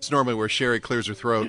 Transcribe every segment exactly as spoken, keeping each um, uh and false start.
It's normally where Sherry clears her throat.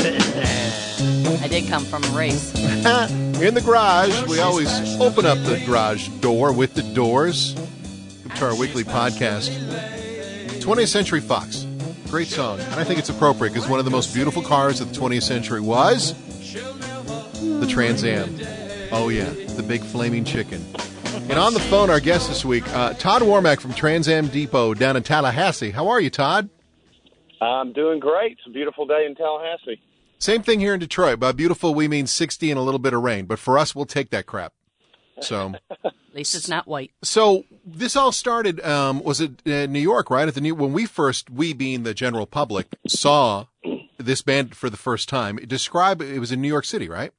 I did come from a race. In the garage, we always open up the garage door with the doors to our weekly podcast. twentieth Century Fox. Great song. And I think it's appropriate because one of the most beautiful cars of the twentieth century was the Trans Am. Oh, yeah. The big flaming chicken. And on the phone, our guest this week, uh, Todd Warmack from Trans Am Depot down in Tallahassee. How are you, Todd? I'm doing great. It's a beautiful day in Tallahassee. Same thing here in Detroit. By beautiful, we mean sixty and a little bit of rain. But for us, we'll take that crap. So, at least it's not white. So this all started, um, was it uh, New York, right? At the new, when we first, we being the general public, saw this band for the first time. Describe, it was in New York City, right?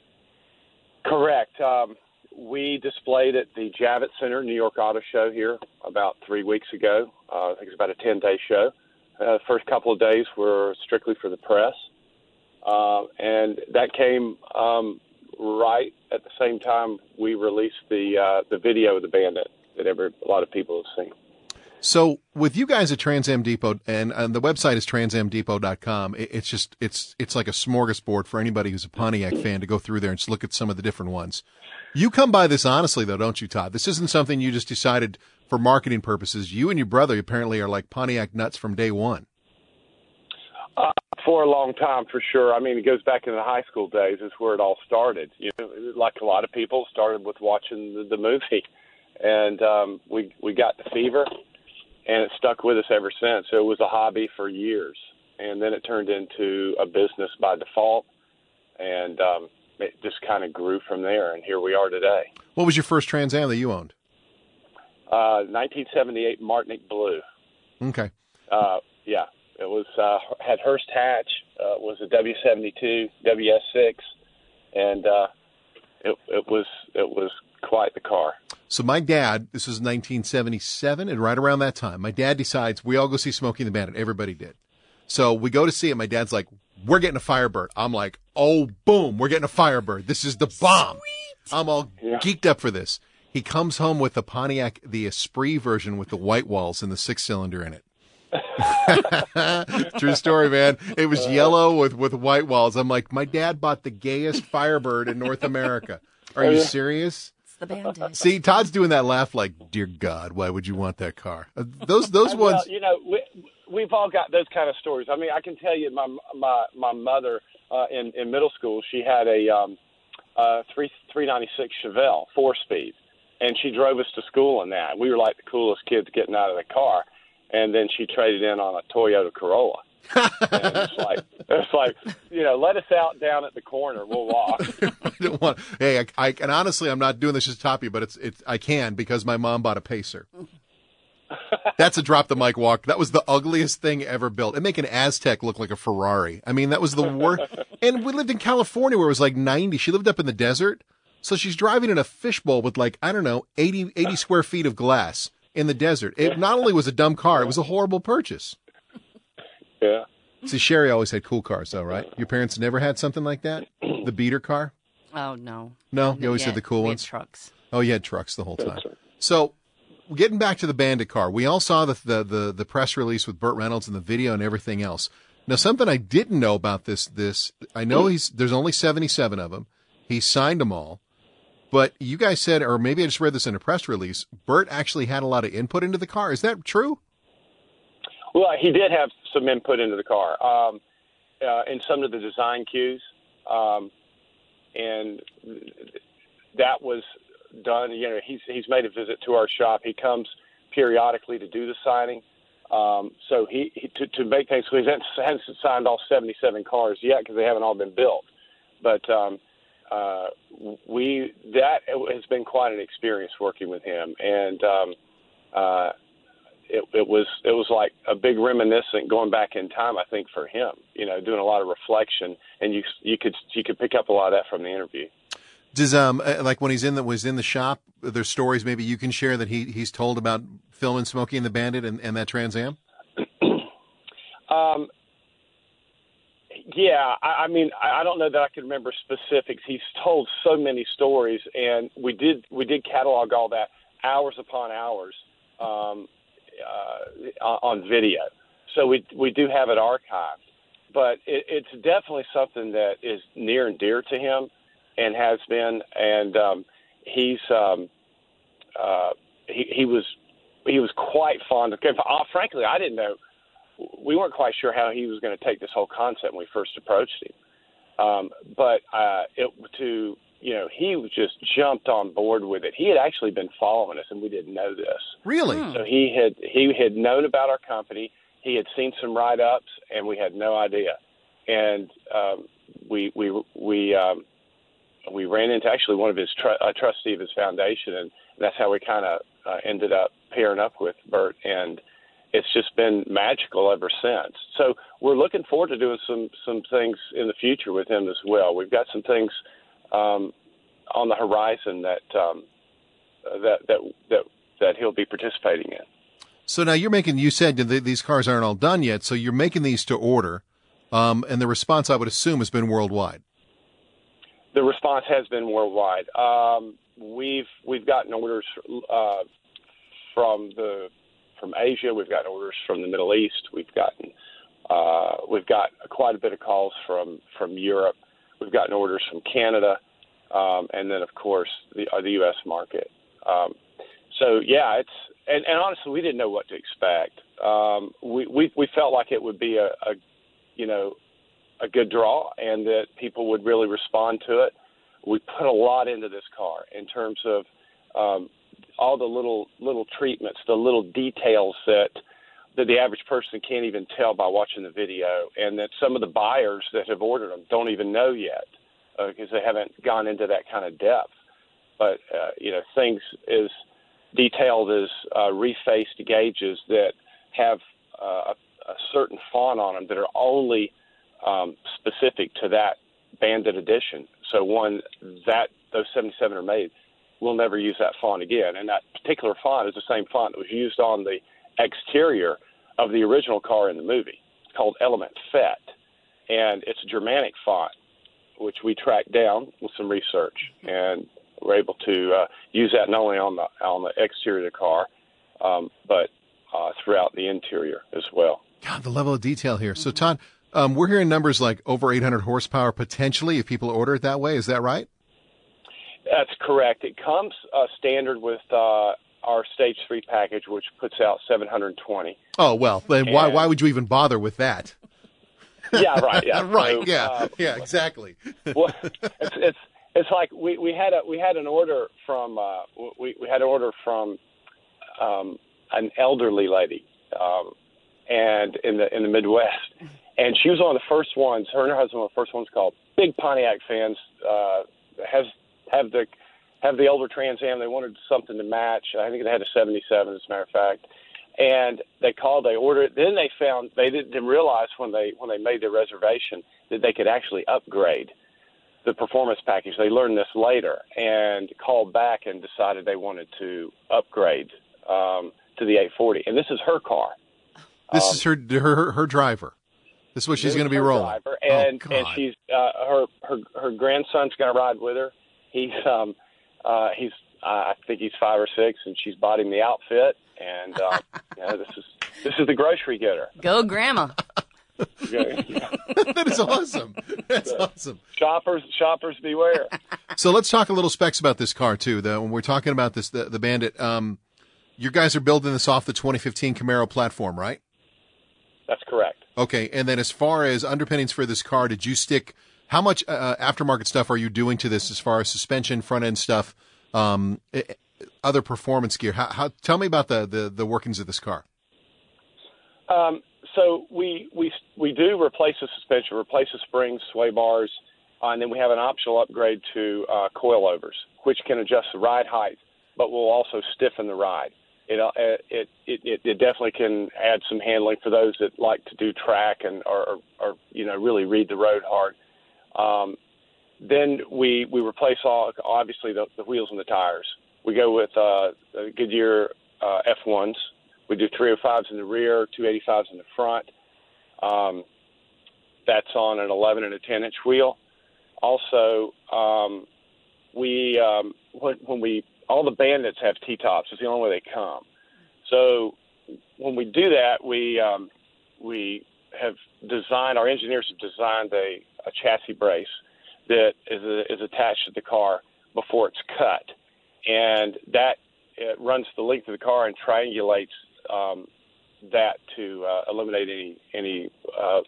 Correct. Um, we displayed at the Javits Center New York Auto Show here about three weeks ago. Uh, I think it's about a ten-day show. Uh, the first couple of days were strictly for the press. Uh, and that came um, right at the same time we released the uh, the video of the band that, that every, a lot of people have seen. So with you guys at Trans Am Depot, and, and the website is trans am depot dot com, it, it's just it's it's like a smorgasbord for anybody who's a Pontiac fan to go through there and just look at some of the different ones. You come by this honestly, though, don't you, Todd? This isn't something you just decided for marketing purposes. You and your brother apparently are like Pontiac nuts from day one. Uh, for a long time, for sure. I mean, it goes back in the high school days is where it all started. You know, like a lot of people, started with watching the, the movie. And um, we we got the fever, and it stuck with us ever since. So it was a hobby for years. And then it turned into a business by default. And um, it just kind of grew from there, and here we are today. What was your first Trans Am that you owned? Uh, nineteen seventy-eight Martinique Blue. Okay. Uh, yeah, it was uh, had Hearst hatch. Uh, was a W seventy-two, W S six, and uh, it it was it was quite the car. So my dad, this was nineteen seventy-seven, and right around that time, my dad decides we all go see Smokey and the Bandit. Everybody did. So we go to see it. My dad's like, we're getting a Firebird. I'm like, oh, boom, we're getting a Firebird. This is the bomb. Sweet. I'm all yeah. geeked up for this. He comes home with the Pontiac, the Esprit version with the white walls and the six-cylinder in it. True story, man. It was yellow with, with white walls. I'm like, my dad bought the gayest Firebird in North America. Are you serious? It's the Bandit. See, Todd's doing that laugh like, dear God, why would you want that car? Uh, those those well, ones. You know, we, we've all got those kind of stories. I mean, I can tell you my my, my mother uh, in, in middle school, she had a um, uh, three ninety-six Chevelle four-speed, and she drove us to school in that. We were like the coolest kids getting out of the car. And then she traded in on a Toyota Corolla. And it's like, it's like, you know, let us out down at the corner. We'll walk. I don't want, hey, I, I, and honestly, I'm not doing this just to top you, but it's, it's, I can because my mom bought a Pacer. That's a drop the mic walk. That was the ugliest thing ever built. It make an Aztec look like a Ferrari. I mean, that was the worst. And we lived in California where it was like ninety. She lived up in the desert. So she's driving in a fishbowl with like, I don't know, eighty, eighty square feet of glass. In the desert. It not only was a dumb car, it was a horrible purchase. Yeah. See, Sherry always had cool cars, though, right? Your parents never had something like that? The beater car? Oh, no. No? You always yeah, had the cool we ones? had trucks. Oh, you had trucks the whole time. So, getting back to the Bandit car, we all saw the, the, the, the press release with Burt Reynolds and the video and everything else. Now, something I didn't know about this, this I know he's there's only seventy-seven of them. He signed them all. But you guys said, or maybe I just read this in a press release, Burt actually had a lot of input into the car. Is that true? Well, he did have some input into the car um, uh, in some of the design cues. Um, and that was done. You know, he's, he's made a visit to our shop. He comes periodically to do the signing. Um, so he, he to, to make things, so he hasn't, hasn't signed all seventy-seven cars yet because they haven't all been built. But um, Uh, we that has been quite an experience working with him, and um, uh, it, it was it was like a big reminiscent going back in time. I think for him, you know, doing a lot of reflection, and you you could you could pick up a lot of that from the interview. Does um like when he's in the was in the shop, there's stories maybe you can share that he he's told about filming Smokey and the Bandit and, and that Trans Am? um. Yeah, I, I mean, I, I don't know that I can remember specifics. He's told so many stories, and we did we did catalog all that hours upon hours um, uh, on video. so we we do have it archived, but it, it's definitely something that is near and dear to him, and has been. And um, he's um, uh, he, he was he was quite fond of. Uh, frankly, I didn't know. We weren't quite sure how he was going to take this whole concept when we first approached him. Um, but uh, it, to you know, he just jumped on board with it. He had actually been following us, and we didn't know this. Really? So he had he had known about our company. He had seen some write-ups, and we had no idea. And um, we we we um, we ran into actually one of his tr- uh, trustee of his foundation, and that's how we kind of uh, ended up pairing up with Bert. And it's just been magical ever since. So we're looking forward to doing some some things in the future with him as well. We've got some things um, on the horizon that um, that that that that he'll be participating in. So now you're making. You said that these cars aren't all done yet, so you're making these to order, um, and the response, I would assume, has been worldwide. The response has been worldwide. Um, we've we've gotten orders uh, from the from Asia. We've gotten orders from the Middle East. We've gotten uh, we've got quite a bit of calls from, from Europe. We've gotten orders from Canada, um, and then of course the uh, the U S market. Um, so yeah, it's and, and honestly, we didn't know what to expect. Um, we, we we felt like it would be a, a you know a good draw, and that people would really respond to it. We put a lot into this car in terms of um, all the little little treatments, the little details that that the average person can't even tell by watching the video, and that some of the buyers that have ordered them don't even know yet because uh, they haven't gone into that kind of depth. But uh, you know, things as detailed as uh, refaced gauges that have uh, a, a certain font on them that are only um, specific to that Bandit edition. So when that those seventy-seven are made, we'll never use that font again. And that particular font is the same font that was used on the exterior of the original car in the movie. It's called Element Fet, and it's a Germanic font, which we tracked down with some research, and we're able to uh, use that not only on the on the exterior of the car, um, but uh, throughout the interior as well. God, the level of detail here. So, Todd, um, we're hearing numbers like over eight hundred horsepower potentially if people order it that way. Is that right? That's correct. It comes uh, standard with uh, our Stage three package, which puts out seven hundred twenty. Oh, well, then and, why why would you even bother with that? Yeah, right. Yeah, right. So, yeah, uh, yeah, exactly. Well, it's, it's it's like we, we had a we had an order from uh, we we had an order from um, an elderly lady, um, and in the in the Midwest, and she was one of the first ones. Her and her husband were the first ones called. Big Pontiac fans. Uh, has have the have the older Trans Am. They wanted something to match. I think it had a seventy-seven, as a matter of fact. And they called, they ordered it. Then they found they didn't realize when they when they made their reservation that they could actually upgrade the performance package. They learned this later and called back and decided they wanted to upgrade um, to the eight forty. And this is her car. This um, is her her her driver. This is what she's going to be her rolling. Driver, and oh, and she's uh, her her her grandson's going to ride with her. He's um uh he's uh, I think he's five or six, and she's bought him the outfit. And um, you know, this is this is the grocery getter. Go, Grandma. Yeah, yeah. That is awesome. That's awesome. Shoppers, shoppers beware. So let's talk a little specs about this car too. The, when we're talking about this, the, the Bandit, um, you guys are building this off the twenty fifteen Camaro platform, right? That's correct. Okay, and then as far as underpinnings for this car, did you stick? How much uh, aftermarket stuff are you doing to this, as far as suspension, front end stuff, um, other performance gear? How, how? Tell me about the, the, the workings of this car. Um, so we we we do replace the suspension, replace the springs, sway bars, uh, and then we have an optional upgrade to uh, coilovers, which can adjust the ride height, but will also stiffen the ride. It, uh, it it it definitely can add some handling for those that like to do track and or, or you know really read the road hard. Um, then we we replace all obviously the, the wheels and the tires. We go with uh, the Goodyear uh, F ones. We do three oh fives in the rear, two eighty-fives in the front. Um, that's on an eleven and a ten inch wheel. Also, um, we um, when, when we all the Bandits have T-tops. It's the only way they come. So when we do that, we um, we have designed, our engineers have designed a, a chassis brace that is, a, is attached to the car before it's cut. And that it runs the length of the car and triangulates um, that to uh, eliminate any, any uh,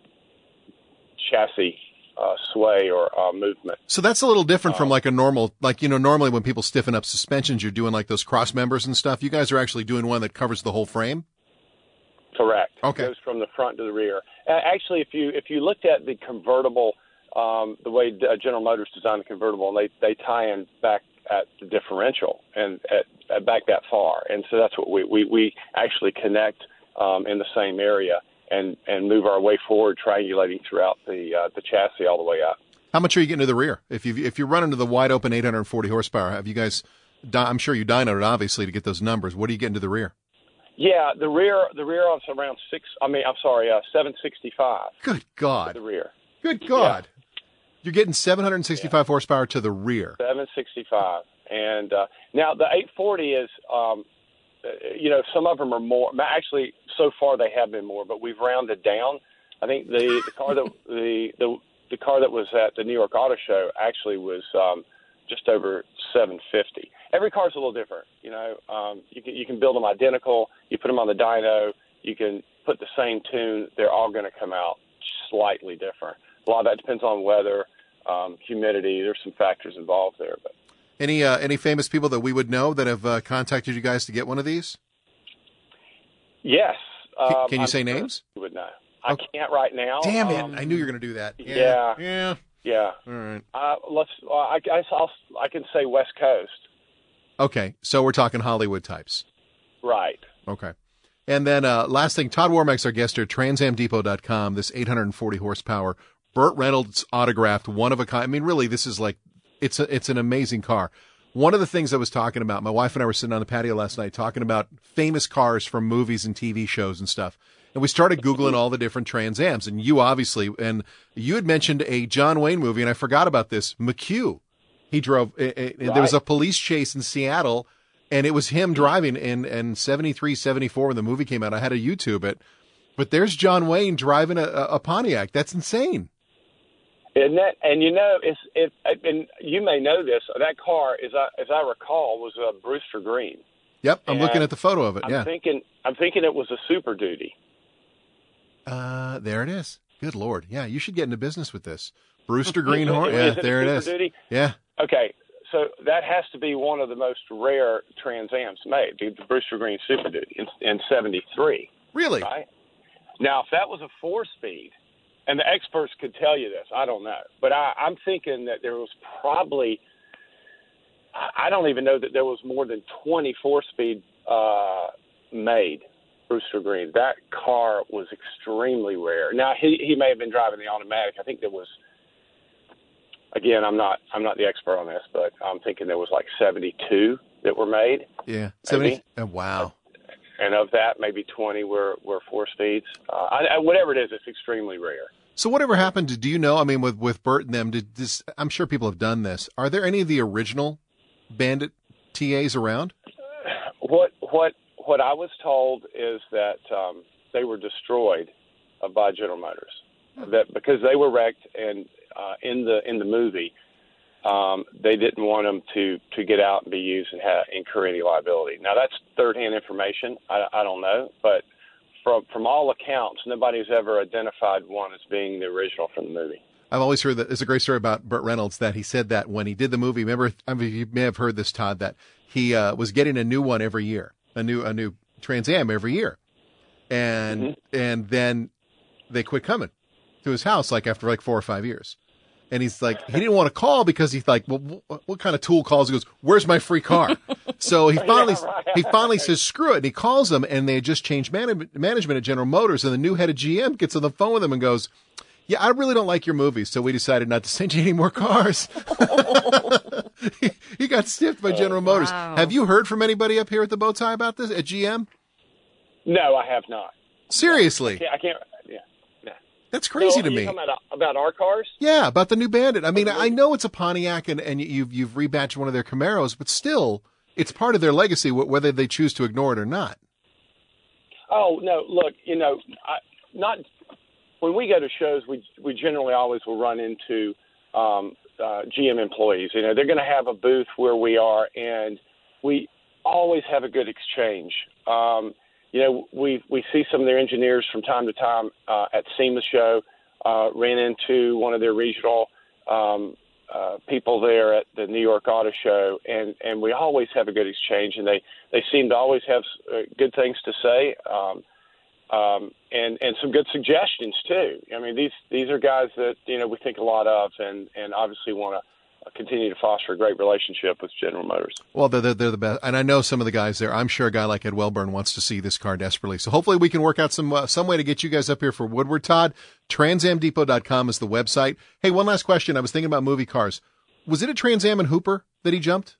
chassis uh, sway or uh, movement. So that's a little different um, from like a normal, like, you know, normally when people stiffen up suspensions, you're doing like those cross members and stuff. You guys are actually doing one that covers the whole frame? Correct. Okay. It goes from the front to the rear. Uh, actually, if you if you looked at the convertible, um, the way uh, General Motors designed the convertible, they they tie in back at the differential and at, at back that far, and so that's what we we, we actually connect um, in the same area and, and move our way forward, triangulating throughout the uh, the chassis all the way up. How much are you getting to the rear? If you if you run into the wide open eight hundred forty horsepower, have you guys? I'm sure you dynoed it obviously to get those numbers. What are you getting to the rear? Yeah, the rear the rear is around six. I mean, I'm sorry, uh, seven sixty-five. Good God. The rear. Good God. Yeah. You're getting seven hundred sixty-five yeah. horsepower to the rear. seven sixty-five. And uh, now the eight forty is, um, you know, some of them are more. Actually, so far they have been more, but we've rounded down. I think the, the car that the, the the car that was at the New York Auto Show actually was um, just over seven fifty. Every car's a little different, you know. Um, you can you can build them identical. You put them on the dyno. You can put the same tune. They're all going to come out slightly different. A lot of that depends on weather, um, humidity. There's some factors involved there. But any uh, any famous people that we would know that have uh, contacted you guys to get one of these? Yes. Um, can, can you I'm say sure names? You would know. I okay. can't right now. Damn it! Um, I knew you were going to do that. Yeah. Yeah. Yeah. yeah. All right. Uh, let's. Uh, I guess I'll. I can say West Coast. Okay, so we're talking Hollywood types. Right. Okay. And then uh, last thing, Todd Warmack's our guest here, trans am depot dot com, this eight hundred forty horsepower, Burt Reynolds autographed, one of a kind. I mean, really, this is like, it's a, it's an amazing car. One of the things I was talking about, my wife and I were sitting on the patio last night talking about famous cars from movies and T V shows and stuff. And we started Googling all the different Trans Ams. And you obviously, and you had mentioned a John Wayne movie, and I forgot about this, McHugh. He drove, uh, uh, right. There was a police chase in Seattle, and it was him driving in, in seventy-three, seventy-four when the movie came out. I had to YouTube it. But there's John Wayne driving a, a Pontiac. That's insane. Isn't that? And you know, it's, it, and you may know this, that car, as I, as I recall, was a Brewster Green. Yep, I'm and looking at the photo of it, I'm yeah. Thinking, I'm thinking it was a Super Duty. Uh, there it is. Good Lord. Yeah, you should get into business with this. Brewster Green Is Horn. it Yeah, there it Super is. Duty? Yeah. Okay, so that has to be one of the most rare Trans Ams made, the Brewster Green Super Duty in, in seventy-three. Really? Right? Now, if that was a four-speed, and the experts could tell you this, I don't know, but I, I'm thinking that there was probably, I don't even know that there was more than twenty four-speed uh, made. Brewster Green. That car was extremely rare. Now he he may have been driving the automatic. I think there was. Again, I'm not I'm not the expert on this, but I'm thinking there was like seventy-two that were made. Yeah, seventy. Oh, wow. And of that, maybe twenty were were four speeds. Uh, I, I, whatever it is, it's extremely rare. So whatever happened to? Do you know? I mean, with with Burt and them, did this? I'm sure people have done this. Are there any of the original Bandit T As around? What what. What I was told is that um, they were destroyed uh, by General Motors, that because they were wrecked and uh, in the in the movie, um, they didn't want them to, to get out and be used and have, incur any liability. Now that's third-hand information. I, I don't know, but from from all accounts, nobody's ever identified one as being the original from the movie. I've always heard that there's a great story about Burt Reynolds that he said that when he did the movie. Remember, I mean, you may have heard this, Todd, that he uh, was getting a new one every year. a new a new Trans Am every year. And mm-hmm. and then they quit coming to his house like after like four or five years. And he's like, he didn't want to call because he's like, well, what, what kind of tool calls? He goes, where's my free car? So he finally yeah, right. he finally says, screw it. And he calls them, and they had just changed man- management at General Motors, and the new head of G M gets on the phone with him and goes, yeah, I really don't like your movies, so we decided not to send you any more cars. he, he got stiffed by General oh, Motors. Wow. Have you heard from anybody up here at the bow tie about this at G M? No, I have not. Seriously? I can't. I can't yeah, yeah. That's crazy so, to are you me. talking about, about our cars? Yeah, about the new Bandit. I mean, I know it's a Pontiac, and, and you've you've rebatched one of their Camaros, but still, it's part of their legacy, whether they choose to ignore it or not. Oh no! Look, you know, I, not when we go to shows, we we generally always will run into um, uh, G M employees. You know, they're going to have a booth where we are, and we always have a good exchange. Um, you know, we we see some of their engineers from time to time uh, at SEMA show. Uh, ran into one of their regional um, uh, people there at the New York Auto Show, and, and we always have a good exchange, and they, they seem to always have uh, good things to say, um, um, and, and some good suggestions, too. I mean, these these are guys that, you know, we think a lot of and, and obviously want to continue to foster a great relationship with General Motors. Well, they're, they're the best. And I know some of the guys there. I'm sure a guy like Ed Welburn wants to see this car desperately. So hopefully we can work out some uh, some way to get you guys up here for Woodward. Todd, Trans Am Depot dot com is the website. Hey, one last question. I was thinking about movie cars. Was it a Trans Am and Hooper that he jumped?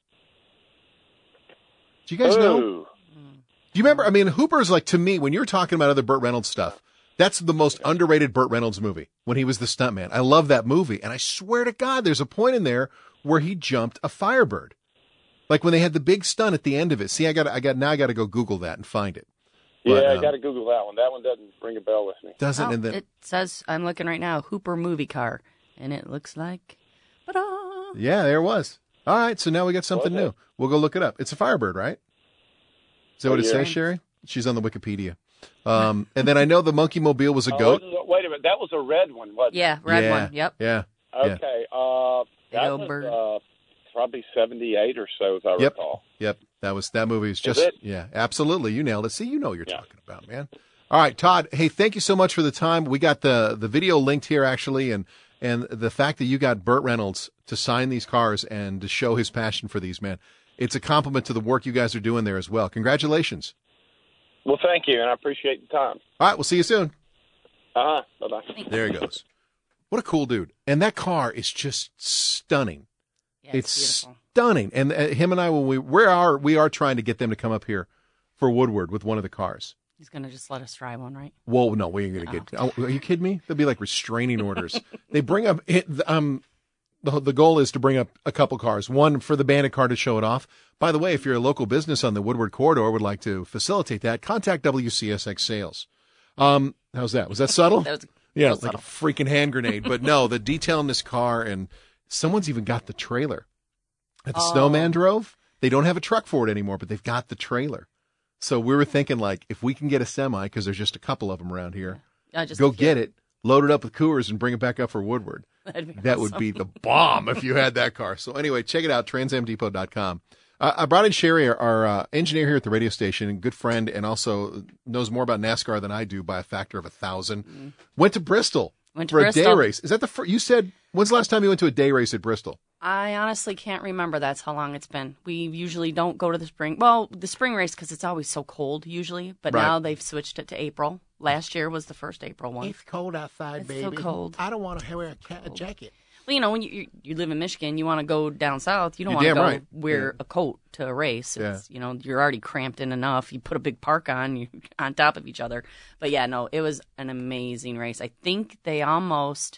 Do you guys Ooh. know? Do you remember? I mean, Hooper's like, to me, when you're talking about other Burt Reynolds stuff, that's the most underrated Burt Reynolds movie, when he was the stuntman. I love that movie. And I swear to God, there's a point in there where he jumped a Firebird. Like when they had the big stunt at the end of it. See, I got I got now I got to go Google that and find it. But, yeah, I um, got to Google that one. That one doesn't ring a bell with me. Doesn't Oh, and then it says, I'm looking right now, Hooper movie car, and it looks like, ta-da! yeah, there it was. All right, so now we got something Okay. new. We'll go look it up. It's a Firebird, right? Is that Oh, what it yeah. says, Sherry? She's on the Wikipedia. Um, and then I know the Monkey Mobile was a Oh, goat. wait a minute. That was a red one, wasn't Yeah, red yeah, one, yep. Yeah. it? Okay. Uh, that old was bird. uh, probably seventy-eight or so, as I Yep. recall. Yep. That was that movie was Is just it? yeah, absolutely. You nailed it. See, you know what you're Yeah. talking about, man. All right, Todd. Hey, thank you so much for the time. We got the the video linked here actually, and and the fact that you got Burt Reynolds to sign these cars and to show his passion for these, man. It's a compliment to the work you guys are doing there as well. Congratulations. Well, thank you, and I appreciate the time. All right, we'll see you soon. Uh-huh. Bye-bye. There he goes. What a cool dude. And that car is just stunning. Yeah, it's it's beautiful. stunning. And uh, him and I, when we we are we are trying to get them to come up here for Woodward with one of the cars. He's going to just let us try one, right? Whoa, no, we ain't gonna get. Oh, are you kidding me? There'll be like restraining orders. They bring up it, um, the the goal is to bring up a couple cars. One for the Bandit car to show it off. By the way, if you're a local business on the Woodward corridor would like to facilitate that, contact W C S X Sales. Um, how's that? Was that subtle? That was Yeah, real like subtle. a freaking hand grenade. But no, the detail in this car, and someone's even got the trailer that the Oh. snowman drove. They don't have a truck for it anymore, but they've got the trailer. So we were thinking, like, if we can get a semi, because there's just a couple of them around here, Uh, just go a few. get it, load it up with Coors, and bring it back up for Woodward. That'd be That would awesome. be the bomb if you had that car. So anyway, check it out, Trans Am Depot dot com. Uh, I brought in Sherry, our, our uh, engineer here at the radio station, and good friend, and also knows more about NASCAR than I do by a factor of a thousand. Mm-hmm. Went to Bristol Went to for a Bristol. day race. Is that the first? You said, when's the last time you went to a day race at Bristol? I honestly can't remember. That's how long it's been. We usually don't go to the spring. Well, the spring race because it's always so cold usually. But Right. now they've switched it to April. Last year was the first April one. It's cold outside, It's baby. so cold. I don't want to wear a, ca- a jacket. Well, you know, when you you, you live in Michigan, you want to go down south. You don't You're want to damn go right. wear Yeah. a coat to a race. It's, You know, you're already cramped in enough. You put a big park on, you on top of each other. But yeah, no, it was an amazing race. I think they almost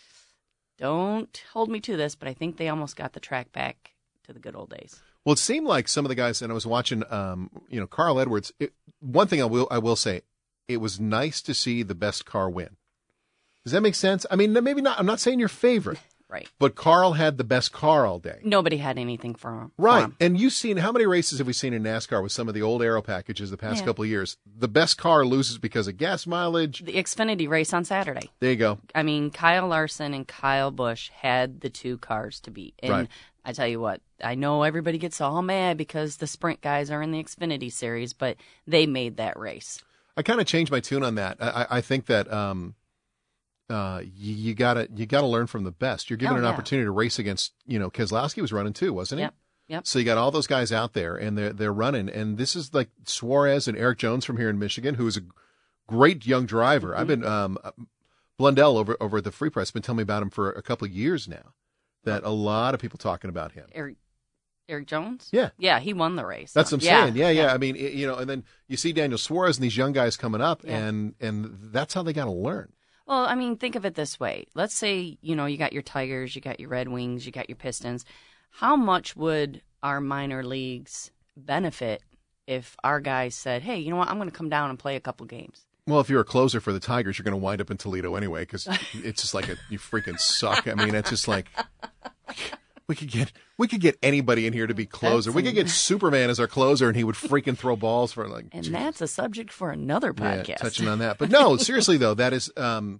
don't hold me to this, but I think they almost got the track back to the good old days. Well, it seemed like some of the guys, and I was watching, um, you know, Carl Edwards. It, one thing I will, I will say, it was nice to see the best car win. Does that make sense? I mean, maybe not. I'm not saying your favorite, Right. but Carl had the best car all day. Nobody had anything for him. for Right. him. And you've seen, how many races have we seen in NASCAR with some of the old aero packages the past Yeah. couple of years? The best car loses because of gas mileage. The Xfinity race on Saturday. There you go. I mean, Kyle Larson and Kyle Busch had the two cars to beat. And Right. I tell you what, I know everybody gets all mad because the sprint guys are in the Xfinity series, but they made that race. I kind of changed my tune on that. I, I I think that um, uh, you, you gotta you gotta learn from the best. You're given Oh, an yeah. opportunity to race against, you know, Keselowski was running too, wasn't he? Yep. Yep. So you got all those guys out there, and they're they're running, and this is like Suarez and Eric Jones from here in Michigan, who is a great young driver. Mm-hmm. I've been um, Blundell over over at the Free Press been telling me about him for a couple of years now. That a lot of people talking about him. Eric, Eric Jones? Yeah. Yeah, he won the race. That's what I'm Yeah, saying. Yeah, yeah. I mean, it- you know, and then you see Daniel Suarez and these young guys coming up, Yeah. and and that's how they got to learn. Well, I mean, think of it this way. Let's say, you know, you got your Tigers, you got your Red Wings, you got your Pistons. How much would our minor leagues benefit if our guys said, hey, you know what, I'm going to come down and play a couple games? Well, if you're a closer for the Tigers, you're going to wind up in Toledo anyway because it's just like a, you freaking suck. I mean, it's just like we could get we could get anybody in here to be closer. That's we could get Superman as our closer, and he would freaking throw balls for like. And geez. that's a subject for another podcast. Yeah, touching on that, but no, seriously though, that is um.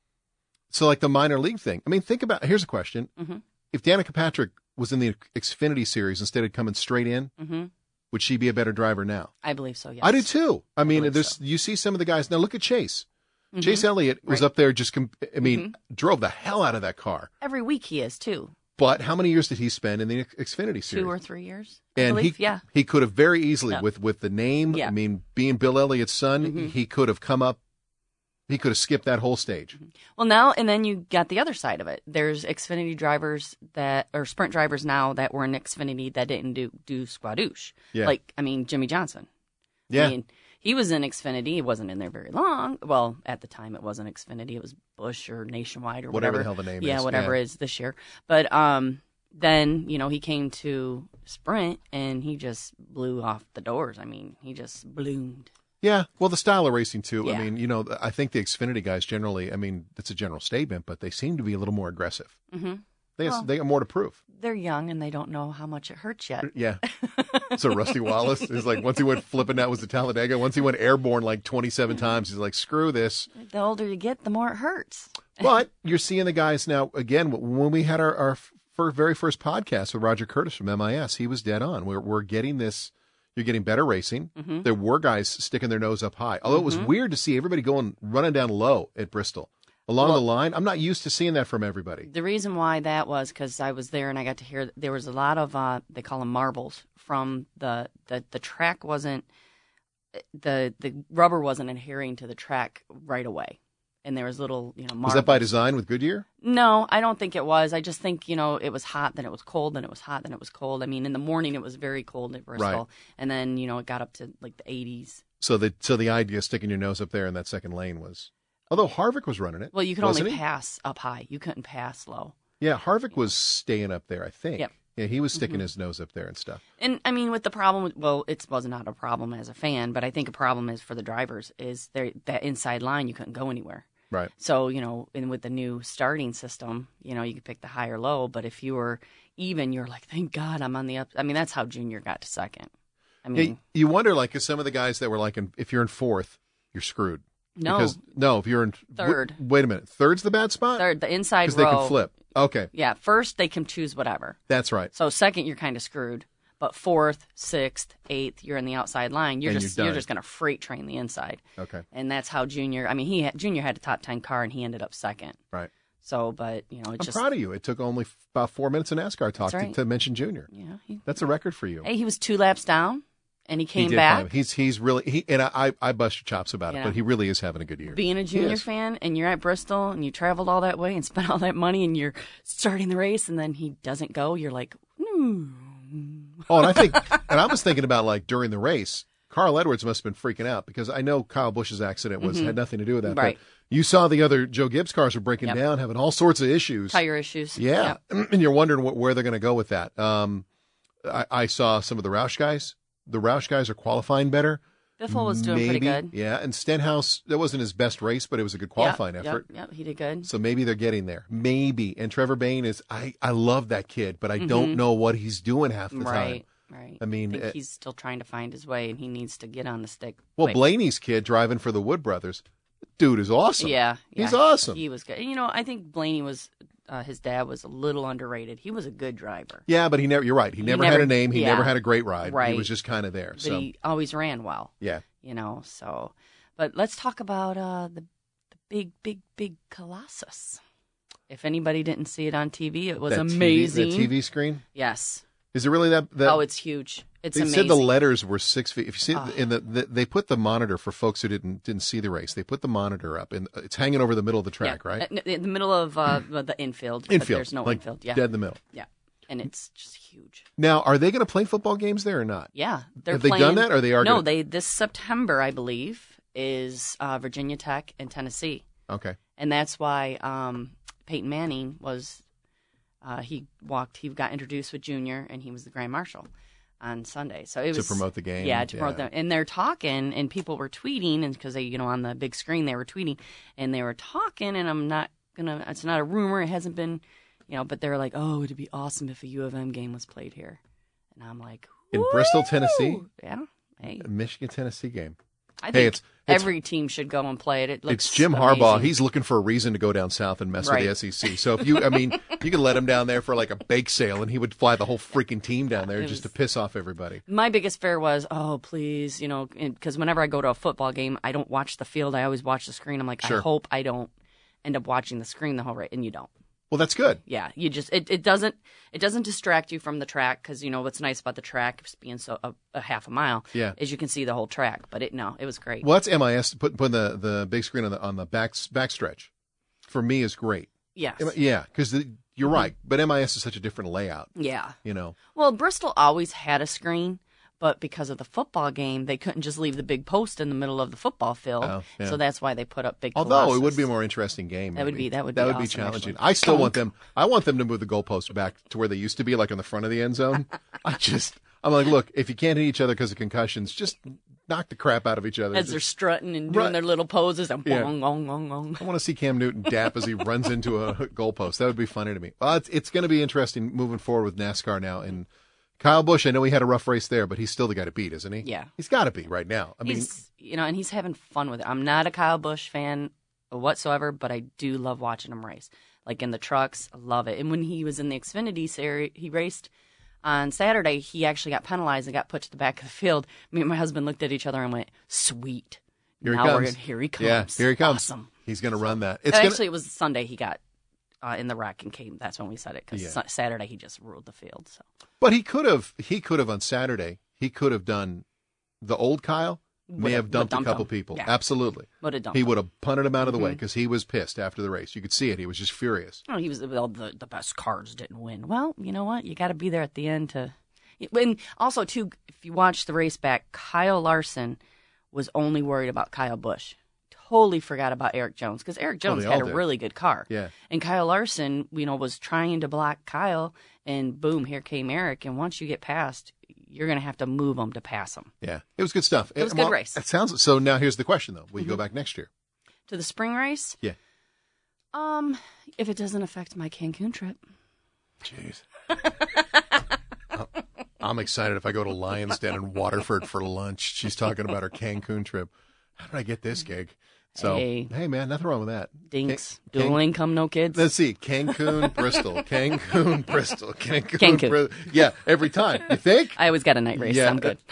So like the minor league thing. I mean, think about. Here's a question: mm-hmm. If Danica Patrick was in the Xfinity series instead of coming straight in, mm-hmm. would she be a better driver now? I believe so. Yes, I do too. I mean, I there's so. you see some of the guys now. Look at Chase. Mm-hmm. Chase Elliott was right. up there just. I mean, mm-hmm. drove the hell out of that car. Every week he is too. But how many years did he spend in the Xfinity series? Two or three years. I and believe, he yeah. he could have very easily Yep. with with the name. Yeah. I mean, being Bill Elliott's son, Mm-hmm. he could have come up. He could have skipped that whole stage. Well, now and then you got the other side of it. There's Xfinity drivers that, or sprint drivers now that were in Xfinity that didn't do do squadouche. Yeah. Like, I mean, Jimmy Johnson. Yeah. I mean, he was in Xfinity. He wasn't in there very long. Well, at the time, it wasn't Xfinity. It was Busch or Nationwide or Whatever whatever. the hell the name yeah, is. whatever Yeah. it is this year. But um, then, you know, he came to sprint and he just blew off the doors. I mean, he just bloomed. Yeah, well, the style of racing too. Yeah. I mean, you know, I think the Xfinity guys generally. I mean, it's a general statement, but they seem to be a little more aggressive. Mm-hmm. They Well- they got more to prove. They're young and they don't know how much it hurts yet. Yeah. So Rusty Wallace is like, once he went flipping that was the Talladega. Once he went airborne like twenty-seven times, he's like, screw this. The older you get, the more it hurts. But you're seeing the guys now again. When we had our our fir- very first podcast with Roger Curtis from M I S, he was dead on. We're we're getting this. You're getting better racing. Mm-hmm. There were guys sticking their nose up high. Although it was weird to see everybody going running down low at Bristol along Well- the line. I'm not used to seeing that from everybody. The reason why that was because I was there and I got to hear there was a lot of uh, they call them marbles from the, the the track wasn't the the rubber wasn't adhering to the track right away, and there was little you know marbles. Was that by design with Goodyear? No, I don't think it was. I just think you know it was hot, then it was cold, then it was hot, then it was cold. I mean, in the morning it was very cold at Bristol, Right. and then you know it got up to like the eighties. So the so the idea of sticking your nose up there in that second lane was, although Harvick was running it. Well, you could wasn't only he? pass up high. You couldn't pass low. Yeah, Harvick was staying up there. I think. Yep. Yeah, he was sticking his nose up there and stuff. And I mean, with the problem, with, well, it was not a problem as a fan, but I think a problem is for the drivers is there that inside line you couldn't go anywhere. Right. So you know, and with the new starting system, you know, you could pick the high or low, but if you were even, you're like, thank God I'm on the up. I mean, that's how Junior got to second. I mean, Hey, you wonder, like, 'cause some of the guys that were like, in, if you're in fourth, you're screwed. no, Because no, if you're in Third. w- wait a minute, third's the bad spot. third, the inside because row. they can flip. Okay, Yeah, first they can choose whatever. that's right. So second, you're kind of screwed. But fourth, sixth, eighth, you're in the outside line. You're And just you're you're, done. just going to freight train the inside. Okay, And that's how Junior. I mean, he had, Junior had a top ten car, and he ended up second. right. So, but you know, it's I'm just proud of you. It took only f- about four minutes in NASCAR talk That's right. to, to mention Junior. yeah. He, That's a record for you. hey, he was two laps down, and he he came did back. climb. He's he's really he and I I I bust your chops about it, Yeah. but he really is having a good year. Being a He Junior is. fan, and you're at Bristol, and you traveled all that way and spent all that money, and you're starting the race, and then he doesn't go. You're like, hmm. Oh, and I think, and I was thinking about like during the race, Carl Edwards must have been freaking out because I know Kyle Busch's accident was had nothing to do with that. Mm-hmm. Right. But you saw the other Joe Gibbs cars were breaking Yep. down, having all sorts of issues. Tire issues. Yeah, Yep. and you're wondering what, where they're going to go with that. Um, I, I saw some of the Roush guys. The Roush guys are qualifying better. Biffle was doing maybe, pretty good. Yeah, and Stenhouse, that wasn't his best race, but it was a good qualifying Yep, effort. Yep, yep, he did good. So maybe they're getting there. Maybe. And Trevor Bayne is, I, I love that kid, but I Mm-hmm. don't know what he's doing half the time. Right, right. I mean, think uh, he's still trying to find his way, and he needs to get on the stick. Well, quick. Blaney's kid driving for the Wood brothers, dude is awesome. Yeah, yeah, He's awesome. He was good. You know, I think Blaney was, uh, his dad was a little underrated. He was a good driver, Yeah, but he never, you're right. He, never, never- had a name. He yeah. never had a great ride. He Right. was just kind of there. but So, he always ran well. yeah. You know, so. But let's talk about uh, the the big, big, big Colossus. If anybody didn't see it on T V, it was That T V amazing. that T V screen? Yes. Is it really that? that Oh, it's huge. It's they amazing. said the letters were six feet. If you see Oh. in the, the, they put the monitor for folks who didn't didn't see the race. They put the monitor up, and it's hanging over the middle of the track, Yeah, right? In in the middle of uh, the infield. but Infield. There's no like infield. Yeah. dead in the middle. Yeah. And it's just huge. Now, are they going to play football games there or not? Yeah. They're Have they playing, done that, or they are No, gonna- they this September, I believe, is uh, Virginia Tech and Tennessee. Okay. And that's why um, Peyton Manning was, uh, he walked, he got introduced with Junior, and he was the Grand Marshal. on Sunday. So it was to promote the game. Yeah, to yeah. promote them. And they're talking, and people were tweeting, and because they, you know, on the big screen they were tweeting, and they were talking, and I'm not gonna. It's not a rumor. It hasn't been, you know, but they're like, oh, it'd be awesome if a U of M game was played here, and I'm like, in woo! Bristol, Tennessee. Yeah, hey, A Michigan Tennessee game. I think Hey, it's, it's every team should go and play it. It looks It's Jim amazing. Harbaugh. He's looking for a reason to go down south and mess Right. with the S E C. So if you, I mean, you could let him down there for like a bake sale, and he would fly the whole freaking team down there It just to was- piss off everybody. My biggest fear was, oh, please, you know, because whenever I go to a football game, I don't watch the field. I always watch the screen. I'm like, Sure. I hope I don't end up watching the screen the whole right, and you don't. Well, that's good. Yeah, you just it, it doesn't it doesn't distract you from the track because you know what's nice about the track being so a, a half a mile. Yeah. is you can see the whole track. But it no, it was great. Well, that's M I S. Put putting the, the big screen on the on the back backstretch for me is great. Yes. Yeah, because you're Mm-hmm. right. But M I S is such a different layout. Yeah. You know. Well, Bristol always had a screen, but because of the football game, they couldn't just leave the big post in the middle of the football field. Oh, yeah. So that's why they put up big. Although Colossus. it would be a more interesting game. That would maybe. be- that would that be would be awesome, challenging. actually. I still want them. I want them to move the goalposts back to where they used to be, like on the front of the end zone. I just, I'm like, look, if you can't hit each other because of concussions, just knock the crap out of each other. as they're Just- strutting and doing Right. their little poses and Yeah. bong, bong, bong, bong. I want to see Cam Newton dap as he runs into a goalpost. That would be funny to me. Well, it's, it's going to be interesting moving forward with NASCAR now. And Kyle Busch, I know he had a rough race there, but he's still the guy to beat, isn't he? Yeah. He's got to be right now. I mean, He's, you know, and he's having fun with it. I'm not a Kyle Busch fan whatsoever, but I do love watching him race. Like in the trucks, I love it. And when he was in the Xfinity series, he raced on Saturday. He actually got penalized and got put to the back of the field. Me and my husband looked at each other and went, "Sweet, here he now we're comes. gonna, here he comes. Yeah, here he comes. Awesome." He's going to run that. It's And gonna, actually, it was Sunday he got uh, in the wreck and came. That's when we said it because Yeah. Saturday he just ruled the field. So But he could have. He could have on Saturday. He could have done the old Kyle. May Would've- have dumped a dumped couple him. people. Yeah. Absolutely. would have done. He would have punted him out of the way Mhm. because he was pissed after the race. You could see it. He was just furious. Oh, he was well, the the best cars didn't win. Well, you know what? You got to be there at the end to. And also, too, if you watch the race back, Kyle Larson was only worried about Kyle Busch. Totally forgot about Eric Jones because Eric Jones they had all a did. really good car. Yeah. And Kyle Larson, you know, was trying to block Kyle, and boom, here came Eric. And once you get past, you're going to have to move him to pass him. Yeah. It was good stuff. It was a good race. It sounds so. Now here's the question though: Will you go Mhm. back next year? To the spring race? Yeah. Um, if it doesn't affect my Cancun trip. Jeez. I'm excited if I go to Lions Den in Waterford for lunch. She's talking about her Cancun trip. How did I get this gig? So, hey, Hey. man, nothing wrong with that. Dinks. Can- Dual income, no kids. Let's see. Cancun, Bristol. Cancun, Bristol. Cancun. Cancun. Bri- yeah, every time. You think? I always got a night race. Yeah. I'm good.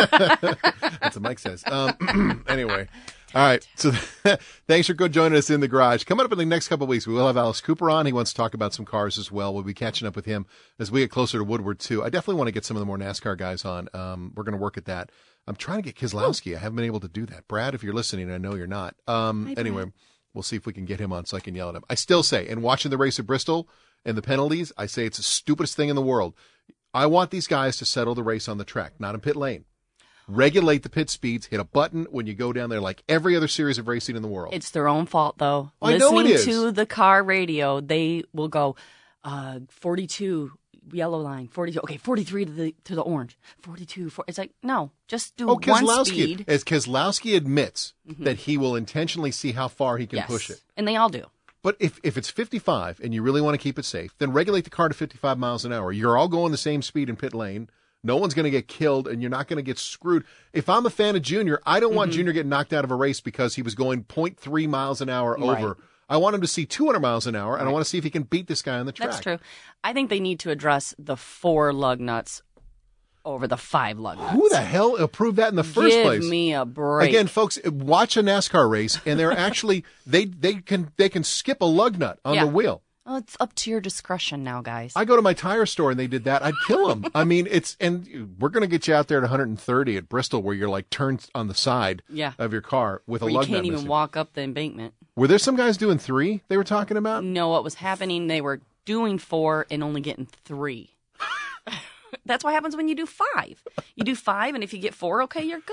That's what Mike says. Um, anyway. All right. So thanks for joining us in the garage. Coming up in the next couple of weeks, we will have Alice Cooper on. He wants to talk about some cars as well. We'll be catching up with him as we get closer to Woodward, too. I definitely want to get some of the more NASCAR guys on. Um, we're going to work at that. I'm trying to get Keselowski. I haven't been able to do that. Brad, if you're listening, I know you're not. Um, Hi, Brad. anyway, we'll see if we can get him on so I can yell at him. I still say, in watching the race at Bristol and the penalties, I say it's the stupidest thing in the world. I want these guys to settle the race on the track, not in pit lane. Regulate the pit speeds, hit a button when you go down there like every other series of racing in the world. It's their own fault, though. I know it Listening is. to the car radio, they will go uh, forty-two yellow line, forty-two. Okay, forty-three to the to the orange, forty-two. For, it's like no, just do oh, one Keselowski, speed. as Keselowski admits that he will intentionally see how far he can Yes, push it. and they all do. But if, if it's fifty-five and you really want to keep it safe, then regulate the car to fifty-five miles an hour. You're all going the same speed in pit lane. No one's going to get killed, and you're not going to get screwed. If I'm a fan of Junior, I don't want Mm-hmm. Junior getting knocked out of a race because he was going zero point three miles an hour Right. over. I want him to see two hundred miles an hour, and I Right. want to see if he can beat this guy on the track. That's true. I think they need to address the four lug nuts over the five lug nuts. Who the hell approved that in the first Give place? me a break. Again, folks, watch a NASCAR race, and they're actually they they can they can skip a lug nut on Yeah. the wheel. Well, it's up to your discretion now, guys. I go to my tire store and they did that. I'd kill them. I mean, it's and we're going to get you out there at one hundred thirty at Bristol, where you're like turned on the side Yeah. of your car with Where a you lug can't nut even missing. walk up the embankment. Were there some guys doing three? They were talking about. No, what was happening, they were doing four and only getting three. That's what happens when you do five. You do five, and if you get four, okay, you're good.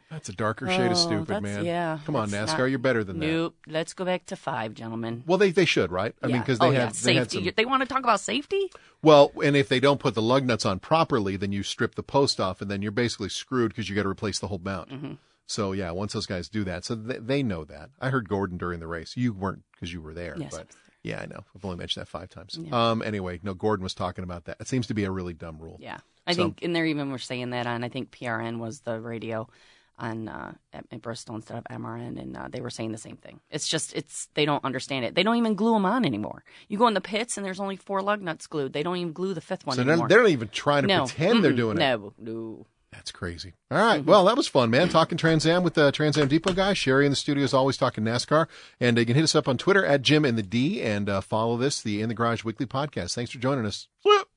That's a darker shade Oh, of stupid, that's- man. yeah, Come on, that's NASCAR, not- you're better than that. Nope. Let's go back to five, gentlemen. Well, they they should, right? I mean, Yeah. because they oh, have yeah. they had safety. some. They want to talk about safety? Well, and if they don't put the lug nuts on properly, then you strip the post off, and then you're basically screwed because you got to replace the whole mount. Mm-hmm. So yeah, once those guys do that, so they, they know that. I heard Gordon during the race. You weren't because you were there, Yes, I but was there. yeah, I know. I've only mentioned that five times. Yeah. Um. Anyway, no, Gordon was talking about that. It seems to be a really dumb rule. Yeah. I So- think, and they even were saying that on, I think P R N was the radio on uh, at, at Bristol instead of M R N, and uh, they were saying the same thing. It's just, it's they don't understand it. They don't even glue them on anymore. You go in the pits, and there's only four lug nuts glued. They don't even glue the fifth one So they're, anymore. they're not even trying to no. pretend they're Mm-mm. doing it. No, no. That's crazy. All right. Well, that was fun, man. Talking Trans Am with the Trans Am Depot guy. Sherry in the studio is always talking NASCAR. And uh, you can hit us up on Twitter at Jim in the D and uh, follow this, the In the Garage Weekly Podcast. Thanks for joining us. Flip.